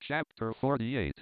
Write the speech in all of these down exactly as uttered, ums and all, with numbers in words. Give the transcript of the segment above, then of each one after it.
Chapter forty-eight.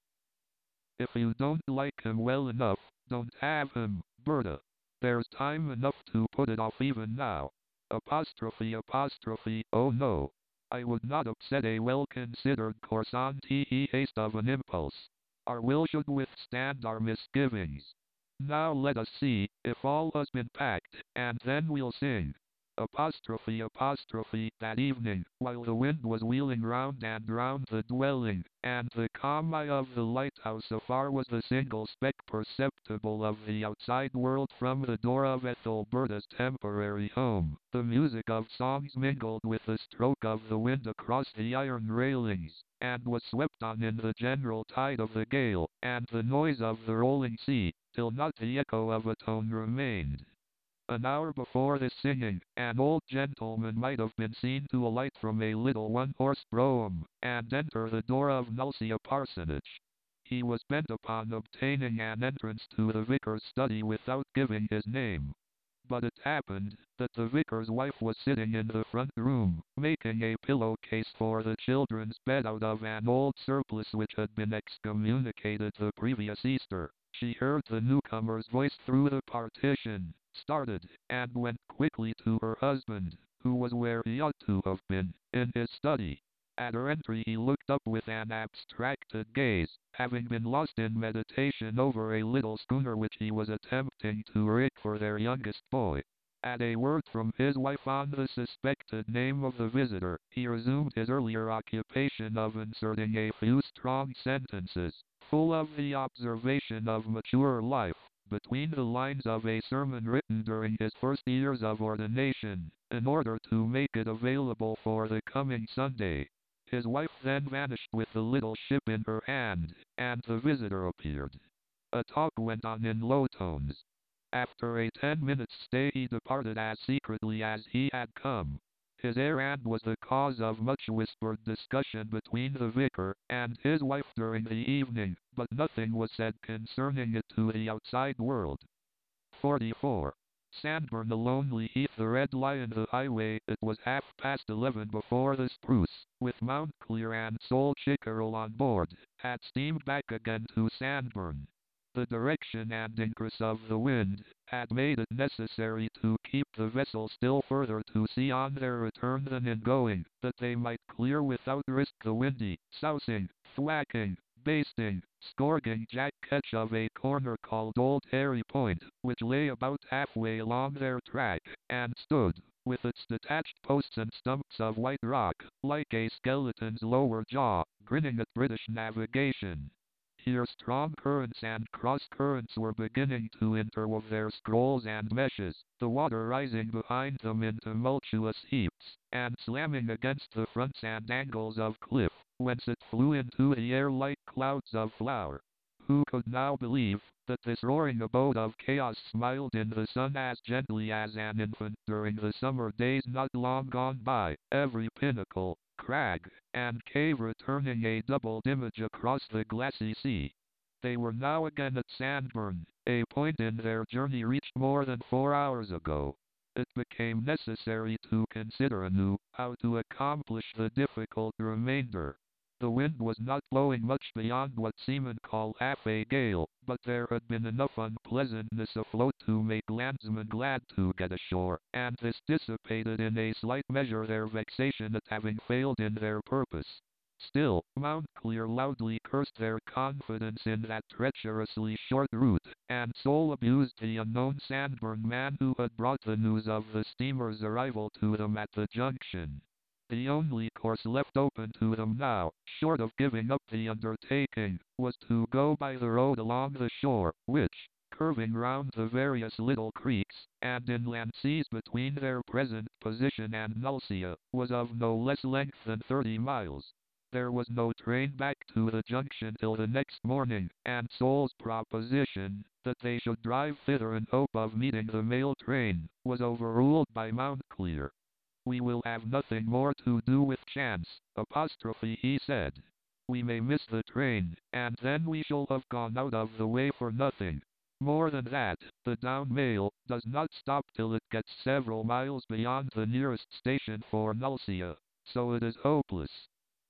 If you don't like him well enough, don't have him, Berta. There's time enough to put it off even now. Apostrophe apostrophe, oh no. I would not upset a well-considered course on the haste of an impulse. Our will should withstand our misgivings. Now let us see if all has been packed, and then we'll sing. Apostrophe apostrophe that evening, while the wind was wheeling round and round the dwelling, and the calm eye of the lighthouse afar was the single speck perceptible of the outside world from the door of Ethelberta's temporary home, the music of songs mingled with the stroke of the wind across the iron railings, and was swept on in the general tide of the gale, and the noise of the rolling sea, till not the echo of a tone remained. An hour before this singing, an old gentleman might have been seen to alight from a little one-horse brougham, and enter the door of Nulcia Parsonage. He was bent upon obtaining an entrance to the vicar's study without giving his name. But it happened that the vicar's wife was sitting in the front room, making a pillowcase for the children's bed out of an old surplice which had been excommunicated the previous Easter. She heard the newcomer's voice through the partition, started, and went quickly to her husband, who was where he ought to have been, in his study. At her entry he looked up with an abstracted gaze, having been lost in meditation over a little schooner which he was attempting to rig for their youngest boy. At a word from his wife on the suspected name of the visitor, he resumed his earlier occupation of inserting a few strong sentences, full of the observation of mature life, between the lines of a sermon written during his first years of ordination, in order to make it available for the coming Sunday. His wife then vanished with the little ship in her hand, and the visitor appeared. A talk went on in low tones. After a ten minutes stay he departed as secretly as he had come. His errand was the cause of much whispered discussion between the vicar and his wife during the evening, but nothing was said concerning it to the outside world. forty-four. Sandburn, the lonely heath, the Red Lion, the highway. It was half past eleven before the Spruce, with Mountclear and Sol Chickerell on board, had steamed back again to Sandburn. The direction and increase of the wind had made it necessary to keep the vessel still further to sea on their return than in going, that they might clear without risk the windy, sousing, thwacking, basting, scourging jack ketch of a corner called Old Harry Point, which lay about halfway along their track, and stood, with its detached posts and stumps of white rock, like a skeleton's lower jaw, grinning at British navigation. Here strong currents and cross-currents were beginning to interwove their scrolls and meshes, the water rising behind them in tumultuous heaps, and slamming against the fronts and angles of cliff, whence it flew into the air like clouds of flour. Who could now believe that this roaring abode of chaos smiled in the sun as gently as an infant during the summer days not long gone by, every pinnacle, crag, and cave returning a doubled image across the glassy sea? They were now again at Sandburn, a point in their journey reached more than four hours ago. It became necessary to consider anew how to accomplish the difficult remainder. The wind was not blowing much beyond what seamen call half a gale, but there had been enough unpleasantness afloat to make landsmen glad to get ashore, and this dissipated in a slight measure their vexation at having failed in their purpose. Still, Mountclear loudly cursed their confidence in that treacherously short route, and Sol abused the unknown Sandburn man who had brought the news of the steamer's arrival to them at the junction. The only course left open to them now, short of giving up the undertaking, was to go by the road along the shore, which, curving round the various little creeks, and inland seas between their present position and Nulcia, was of no less length than thirty miles. There was no train back to the junction till the next morning, and Sol's proposition, that they should drive thither in hope of meeting the mail train, was overruled by Mountclear. We will have nothing more to do with chance, apostrophe he said. We may miss the train, and then we shall have gone out of the way for nothing. More than that, the down mail does not stop till it gets several miles beyond the nearest station for Nulcia, so it is hopeless.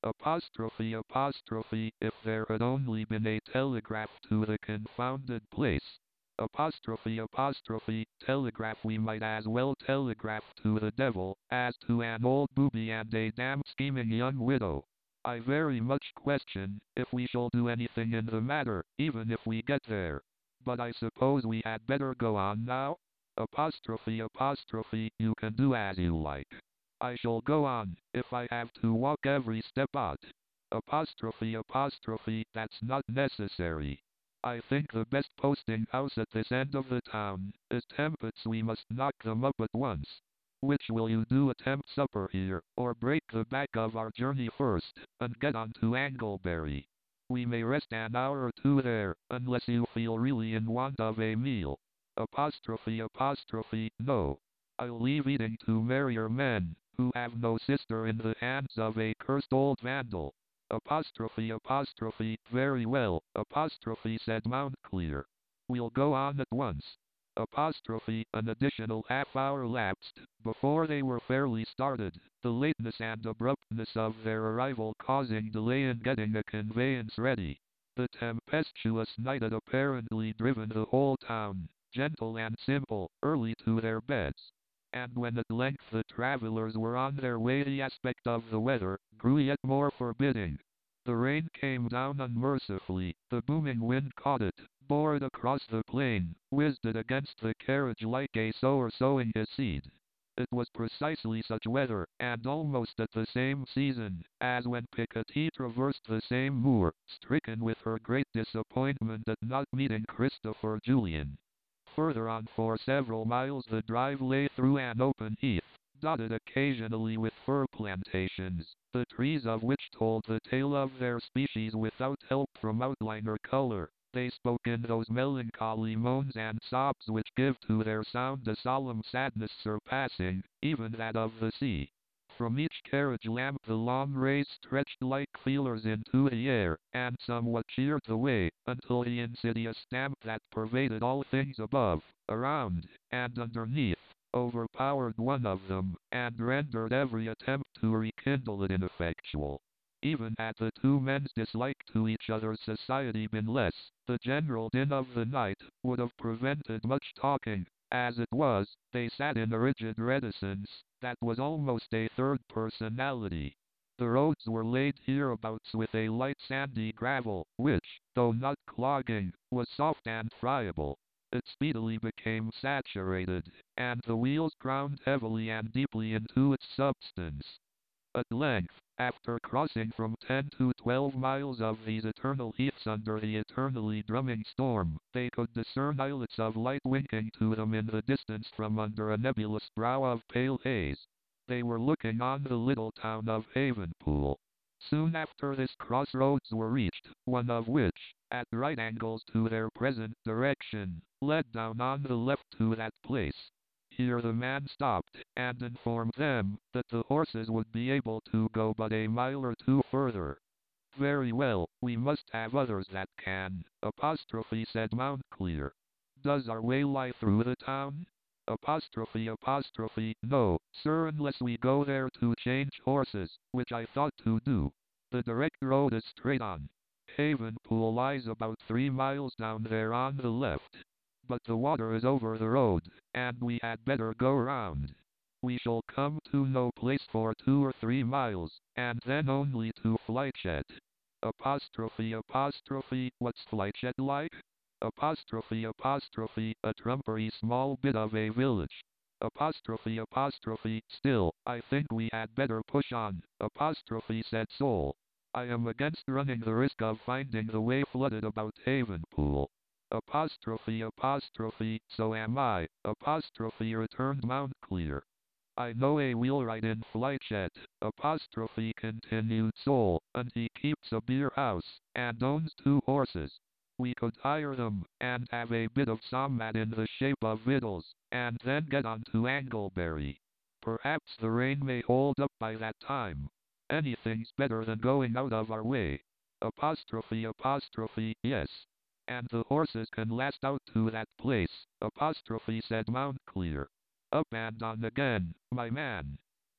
Apostrophe apostrophe, if there had only been a telegraph to the confounded place. Apostrophe apostrophe, telegraph we might as well telegraph to the devil, as to an old booby and a damned scheming young widow. I very much question, if we shall do anything in the matter, even if we get there. But I suppose we had better go on now? Apostrophe apostrophe, you can do as you like. I shall go on, if I have to walk every step out. Apostrophe apostrophe, that's not necessary. I think the best posting house at this end of the town is Tempets. We must knock them up at once. Which will you do, attempt supper here, or break the back of our journey first, and get on to Anglebury? We may rest an hour or two there, unless you feel really in want of a meal. Apostrophe apostrophe, no. I'll leave eating to merrier men, who have no sister in the hands of a cursed old vandal. Apostrophe apostrophe, very well, apostrophe, said Mountclear. We'll go on at once. Apostrophe, an additional half hour lapsed before they were fairly started, the lateness and abruptness of their arrival causing delay in getting a conveyance ready. The tempestuous night had apparently driven the whole town, gentle and simple, early to their beds. And when at length the travellers were on their way, the aspect of the weather grew yet more forbidding. The rain came down unmercifully, the booming wind caught it, bore it across the plain, whizzed it against the carriage like a sower sowing his seed. It was precisely such weather, and almost at the same season, as when Piketty traversed the same moor, stricken with her great disappointment at not meeting Christopher Julian. Further on for several miles the drive lay through an open heath, dotted occasionally with fir plantations, the trees of which told the tale of their species without help from outline or color. They spoke in those melancholy moans and sobs which give to their sound a solemn sadness surpassing even that of the sea. From each carriage lamp the long rays stretched like feelers into the air, and somewhat cheered the way, until the insidious damp that pervaded all things above, around, and underneath, overpowered one of them, and rendered every attempt to rekindle it ineffectual. Even had the two men's dislike to each other's society been less, the general din of the night would have prevented much talking. As it was, they sat in a rigid reticence that was almost a third personality. The roads were laid hereabouts with a light sandy gravel, which, though not clogging, was soft and friable. It speedily became saturated, and the wheels ground heavily and deeply into its substance. At length, after crossing from ten to twelve miles of these eternal heaths under the eternally drumming storm, they could discern islets of light winking to them in the distance from under a nebulous brow of pale haze. They were looking on the little town of Havenpool. Soon after this crossroads were reached, one of which, at right angles to their present direction, led down on the left to that place. Here the man stopped, and informed them that the horses would be able to go but a mile or two further. Very well, we must have others that can, apostrophe, said Mountclear. Does our way lie through the town? Apostrophe apostrophe, no, sir, unless we go there to change horses, which I thought to do. The direct road is straight on. Havenpool lies about three miles down there on the left. But the water is over the road, and we had better go round. We shall come to no place for two or three miles, and then only to Flychet. Apostrophe apostrophe, what's Flychet like? Apostrophe apostrophe, a trumpery small bit of a village. Apostrophe apostrophe, still, I think we had better push on, apostrophe, said Sol. I am against running the risk of finding the way flooded about Havenpool. Apostrophe apostrophe, so am I, apostrophe, returned Mountclear. I know a wheelwright in Flychet, apostrophe, continued Sol, and he keeps a beer house, and owns two horses. We could hire them, and have a bit of sommat in the shape of victuals, and then get on to Anglebury. Perhaps the rain may hold up by that time. Anything's better than going out of our way. Apostrophe apostrophe, yes. And the horses can last out to that place, apostrophe, said Mountclear. Up and on again, my man.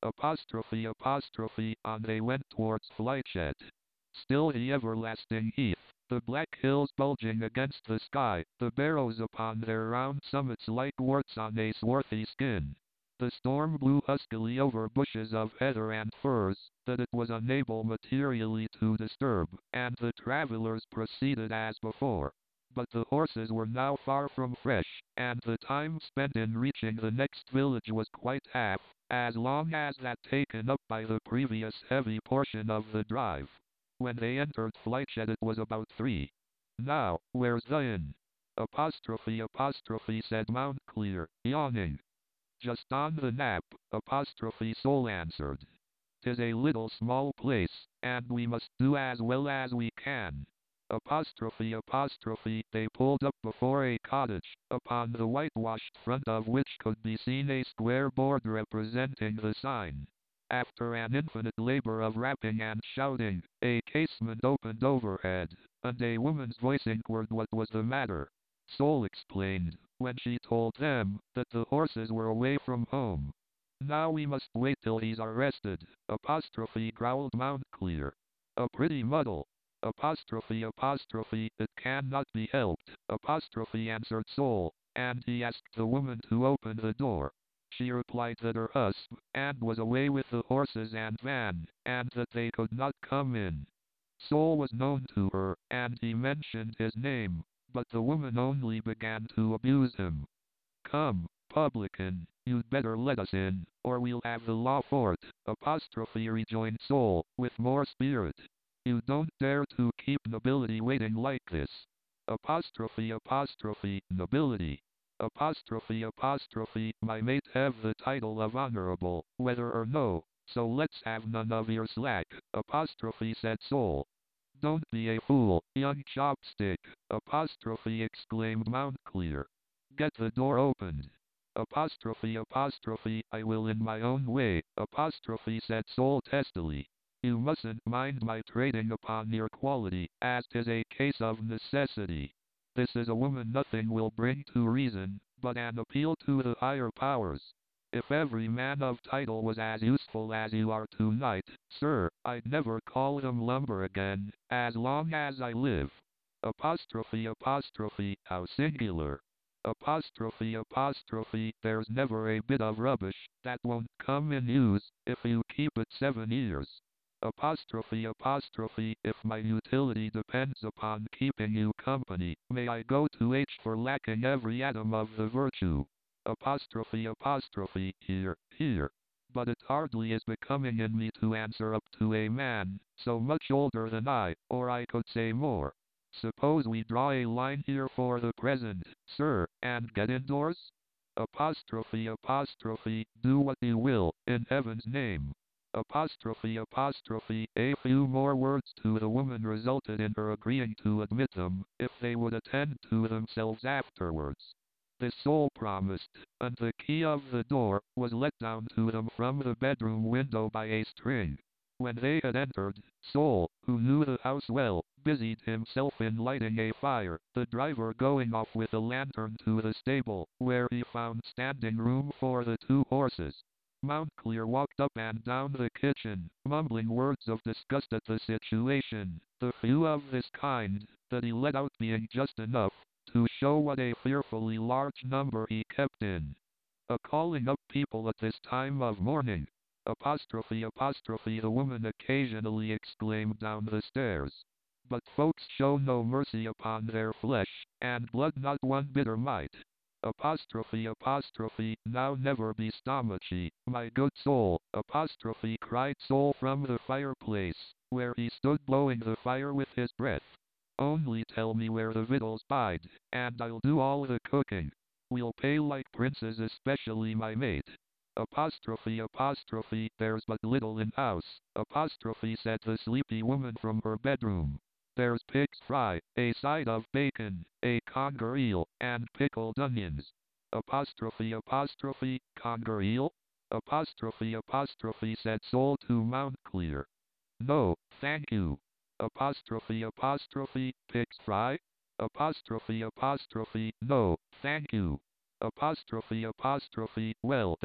apostrophe apostrophe, on they went towards Flightshed. Still the everlasting heath, the black hills bulging against the sky, the barrows upon their round summits like warts on a swarthy skin. The storm blew huskily over bushes of heather and furze, that it was unable materially to disturb, and the travelers proceeded as before. But the horses were now far from fresh, and the time spent in reaching the next village was quite half as long as that taken up by the previous heavy portion of the drive. When they entered Flightshed it was about three. Now, where's the inn? Apostrophe apostrophe, said Mountclear, yawning. Just on the Nap, apostrophe Sol answered. 'Tis a little small place, and we must do as well as we can. Apostrophe apostrophe, they pulled up before a cottage, upon the whitewashed front of which could be seen a square board representing the sign. After an infinite labor of rapping and shouting, a casement opened overhead, and a woman's voice inquired what was the matter. Sol explained, when she told them, that the horses were away from home. Now we must wait till he's arrested, apostrophe growled Mountclear. A pretty muddle. Apostrophe apostrophe, it cannot be helped, apostrophe answered Sol, and he asked the woman to open the door. She replied that her husband and was away with the horses and van, and that they could not come in. Sol was known to her, and he mentioned his name, but the woman only began to abuse him. Come, publican, you'd better let us in, or we'll have the law for it, apostrophe rejoined Sol, with more spirit. You don't dare to keep nobility waiting like this. Apostrophe apostrophe, nobility. Apostrophe apostrophe, my mate have the title of honorable, whether or no, so let's have none of your slack, apostrophe said Sol. Don't be a fool, young chopstick, apostrophe exclaimed Mountclear. Get the door opened. Apostrophe apostrophe, I will in my own way, apostrophe said Sol testily. You mustn't mind my trading upon your quality, as 'tis a case of necessity. This is a woman nothing will bring to reason, but an appeal to the higher powers. If every man of title was as useful as you are tonight, sir, I'd never call him lumber again, as long as I live. Apostrophe apostrophe, how singular. Apostrophe apostrophe, there's never a bit of rubbish that won't come in use, if you keep it seven years. Apostrophe apostrophe, if my utility depends upon keeping you company, may I go to H for lacking every atom of the virtue. Apostrophe apostrophe, here, here. But it hardly is becoming in me to answer up to a man so much older than I, or I could say more. Suppose we draw a line here for the present, sir, and get indoors? Apostrophe apostrophe, do what you will, in heaven's name. Apostrophe apostrophe, a few more words to the woman resulted in her agreeing to admit them, if they would attend to themselves afterwards. This Sol promised, and the key of the door was let down to them from the bedroom window by a string. When they had entered, Sol, who knew the house well, busied himself in lighting a fire, the driver going off with a lantern to the stable, where he found standing room for the two horses. Mountclear walked up and down the kitchen, mumbling words of disgust at the situation, the few of this kind that he let out being just enough to show what a fearfully large number he kept in. A calling up people at this time of morning. Apostrophe apostrophe, the woman occasionally exclaimed down the stairs. But folks show no mercy upon their flesh and blood, not one bitter mite. Apostrophe apostrophe, now never be stomachi, my good Sol, apostrophe cried Sol from the fireplace, where he stood blowing the fire with his breath. Only tell me where the victuals bide, and I'll do all the cooking. We'll pay like princes, especially my mate. Apostrophe apostrophe, there's but little in house, apostrophe said the sleepy woman from her bedroom. There's pig's fry, a side of bacon, a conger eel, and pickled onions. Apostrophe apostrophe, conger eel? Apostrophe apostrophe said Sol to Mountclear. No, thank you. Apostrophe apostrophe, pig's fry? Apostrophe apostrophe, no, thank you. Apostrophe apostrophe, well then,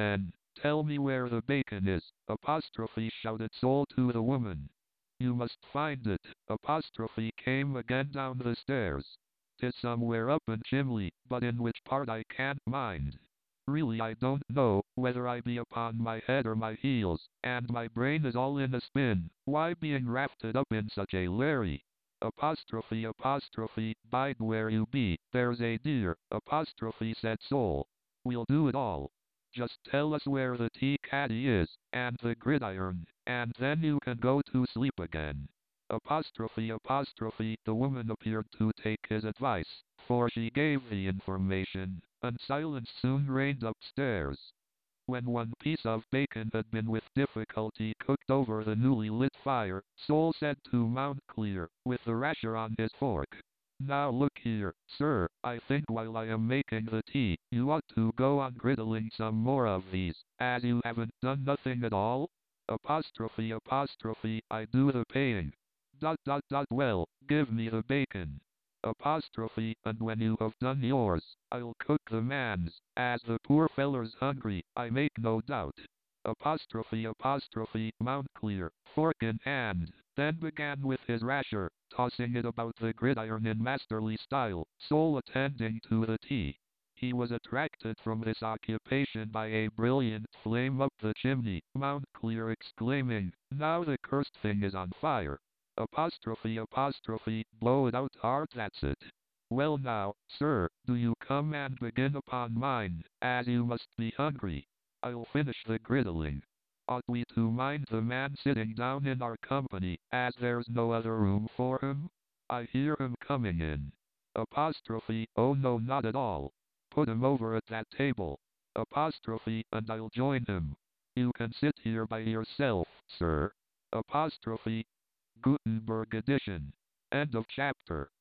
Tell me where the bacon is, apostrophe shouted Sol to the woman. You must find it, apostrophe came again down the stairs. Tis somewhere up in chimney, but in which part I can't mind. Really I don't know, whether I be upon my head or my heels, and my brain is all in a spin, why being rafted up in such a larry? Apostrophe apostrophe, bide where you be, there's a dear, apostrophe said Sol. We'll do it all. Just tell us where the tea caddy is, and the gridiron, and then you can go to sleep again. Apostrophe apostrophe, the woman appeared to take his advice, for she gave the information, and silence soon reigned upstairs. When one piece of bacon had been with difficulty cooked over the newly lit fire, Sol said to Mountclear, with the rasher on his fork, now look here, sir, I think while I am making the tea, you ought to go on griddling some more of these, as you haven't done nothing at all? Apostrophe apostrophe, I do the paying. Dot dot dot, well, give me the bacon. Apostrophe, and when you have done yours, I'll cook the man's, as the poor feller's hungry, I make no doubt. Apostrophe apostrophe, Mountclear, fork in hand, then began with his rasher, tossing it about the gridiron in masterly style, Sol attending to the tea. He was attracted from this occupation by a brilliant flame up the chimney, Mountclear exclaiming, now the cursed thing is on fire. Apostrophe apostrophe, blow it out hard, that's it. Well now, sir, do you come and begin upon mine, as you must be hungry. I'll finish the griddling. Ought we to mind the man sitting down in our company, as there's no other room for him? I hear him coming in. Apostrophe, oh no, not at all. Put him over at that table. Apostrophe, and I'll join him. You can sit here by yourself, sir. Apostrophe, Gutenberg edition. End of chapter.